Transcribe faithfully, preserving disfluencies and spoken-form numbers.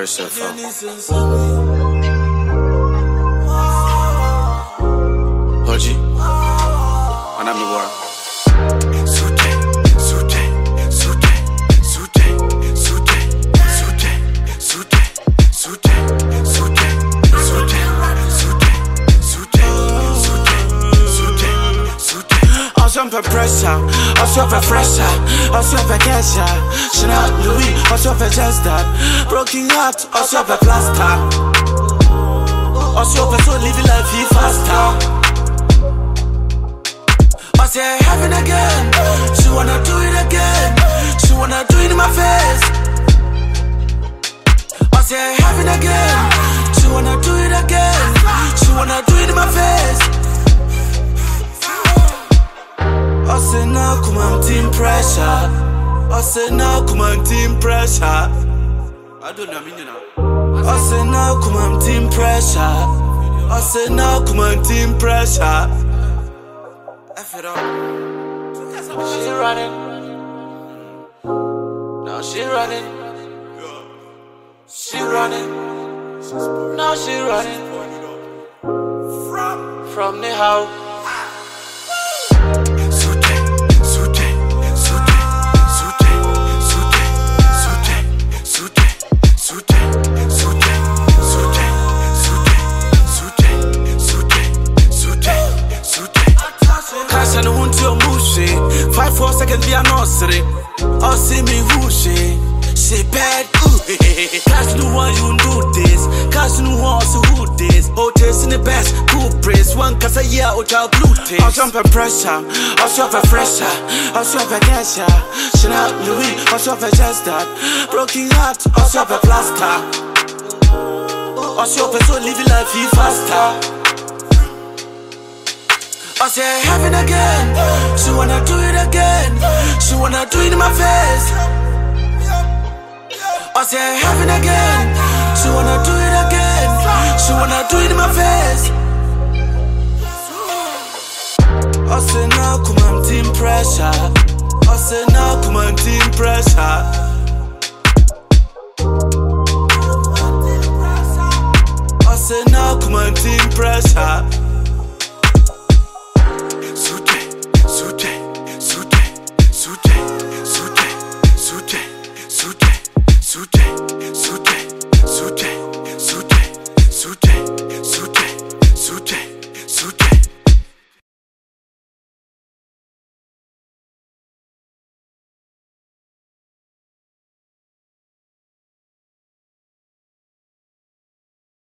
pressure from. Hoji, and I'm the war. Sute, sute, sute, sute, sute, sute, sute, sute, sute, sute, sute, sute. Also for pressure, also for fresher, also for casher. Chanel Louis, also for just that. Broken heart, also for plaster. Also for so living life he faster. I say heaven again, she wanna do it again, she wanna do it in my face. I say heaven again, she wanna do it again, she wanna do it in my face. I say now come on team pressure, I say now come on team pressure. I don't know mean now. I say now come on team pressure, I say now come on team pressure. F it up. She running. Now she running. She running. Now she running. From from the house. Sute, sute, sute, sute, sute, sute, sute, sute, sute, sute, sute, sute, sute. Cash and won't your mushy. Five four seconds, we are nursery. Or see me whooshy. She bad, ooh. Cash no one you do this. Cash no one so who this. Oh, tasting the best, cool praise. One cause a year, oh, child blue taste. I'll jump and pressure. I'll shop a fresher. I'll shop a casher. Chanel Louis, I'll shop a just that. Broken heart, I'll shop a plaster. I'll shop a so living life he faster. I say heaven again, she wanna do it again, she wanna do it in my face. I say heaven again, she wanna do it again, she wanna do it in my face. I say now come on team